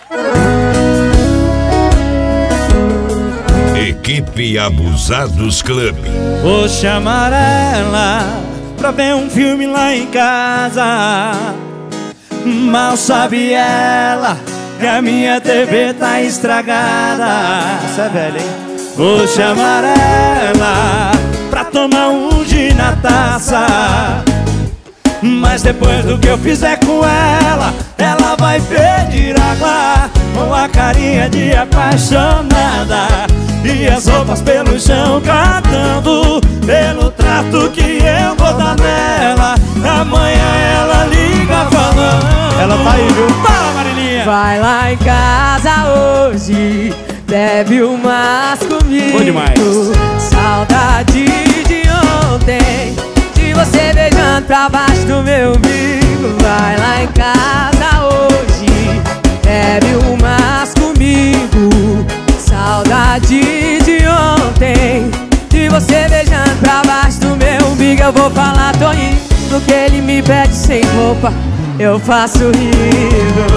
Equipe Abusados Club. Vou chamar ela pra ver um filme lá em casa. Mal sabe ela que a minha TV tá estragada. Você é velho, hein? Vou chamar ela pra tomar um gin na taça. Mas depois do que eu fizer com ela, ela vai pedir água com a carinha de apaixonada e as roupas pelo chão cantando pelo trato que eu vou dar nela. Amanhã ela liga falando. Ela tá aí, viu? Fala, Marilinha! Vai lá em casa hoje, bebe umas comigo. Bom demais. Saudade de ontem, de você beijando pra baixo do meu umbigo. Vai lá em casa hoje, bebe umas comigo. Saudade de ontem, de você beijando pra baixo do meu umbigo. Eu vou falar, tô indo, que ele me pede sem roupa, eu faço rindo.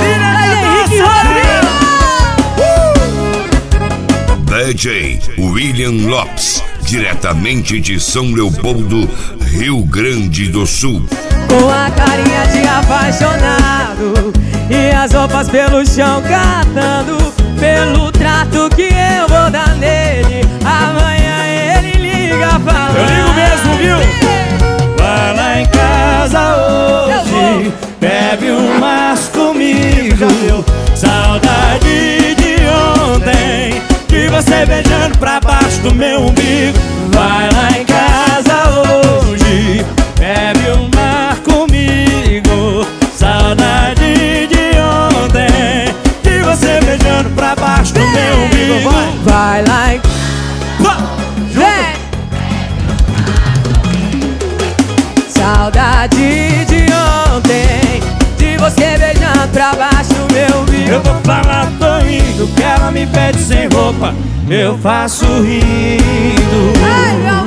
DJ William Lopes, diretamente de São Leopoldo, Rio Grande do Sul. Com a carinha de apaixonado e as roupas pelo chão catando pelo trato que eu vou dar nele. Amanhã ele liga falando. Eu ligo mesmo, viu? Vai lá em casa hoje, bebe umas comigo. Saudade de ontem, de você beijando pra baixo do meu umbigo. Vai lá em casa hoje, bebe uma comigo. Saudade de ontem, de você beijando pra baixo do meu umbigo. Vai lá em... Vem! Saudade de ontem, de você beijando pra baixo do meu umbigo. Eu vou falar, tô indo, que ela me pede sem roupa, eu faço rindo. Ai, meu